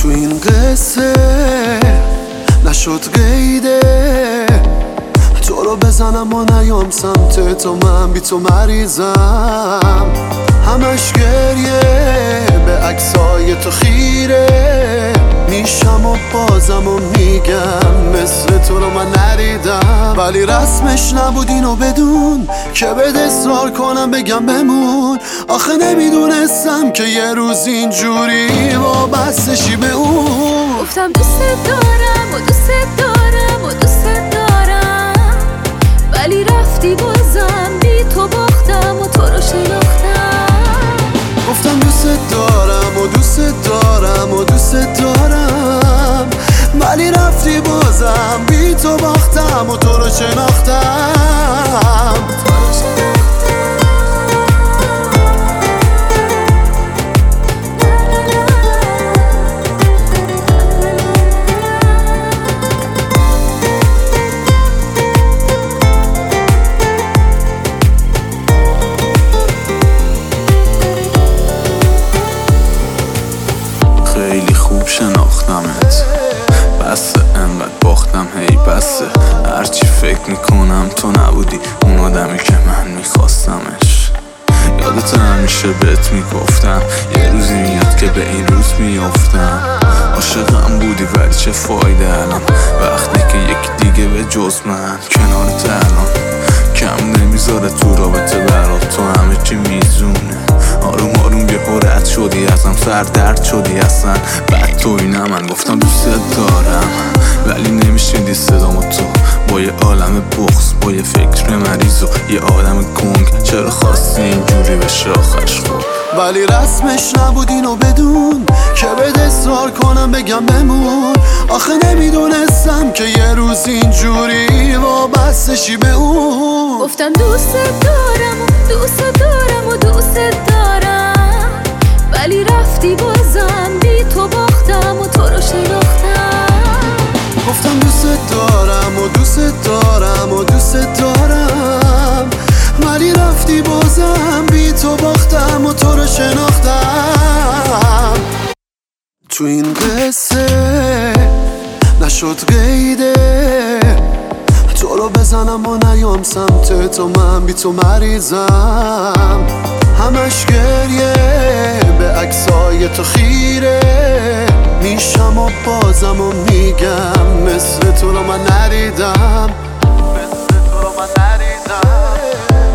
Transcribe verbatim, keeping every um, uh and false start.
تو این قصه نشد قیده تو رو بزنم و نیام سمت تو، من بی تو مریضم، همش گریه به عکسای تو خیره میشم و بازم و میگم مثل تو رو من نریدم. ولی رسمش نبود اینو بدون که بد اصرار کنم بگم بمون، آخه نمیدونستم که یه روز اینجوری وابستشی به اون. گفتم دوست دارم و دوست دارم و دوست دارم، ولی رفتی بازم بی تو باختم و تو رو شناختم. گفتم دوست دارم و دوست دارم و دوست دارم، ولی رفتی بازم بی تو باختم و تو رو شناختم. خیلی خوب شناختمت، بسه انقدر باختم هی بسه، هرچی فکر میکنم تو نبودی اون آدمی که من میخواستمش. یادت همیشه بهت میگفتم یه روزی میاد که به این روز میافتم. عاشقم بودی ولی چه فایده الان وقتی که یکی دیگه به جز من کنارت الان. کم نمیذاره تو رابطه برات، تو همه چی میزونه، آروم آروم یه رد شدی ازم، سر درد شدی اصلا بعد تو اینه. من گفتم دوست دارم ولی نمیشنیدی صدامو تو، با یه عالم بغض، با یه فکر مریض و یه آدم گنگ، چرا خواستی اینجوری بشه آخرش خب. ولی رسمش نبود اینو بدون که بد اصرار کنم بگم بمون، آخه نمیدونستم که یه روز اینجوری وابستشی به اون. گفتم دوست دارم و دوست دارم و دوست دارم، ولی رفتی بازم بی تو باختم و تو رو شناختم. گفتم دوست دارم و دوست دارم و دوست دارم، ولی رفتی بازم بی تو باختم و تو رو شناختم. تو این قصه نشد قیده تو رو بزنم و نیام سمت تو، من بی تو مریضم، همش گریه به عکسای تو خیره میشم و بازم و میگم مثل تو رو من نریدم، مثل تو رو من نریدم.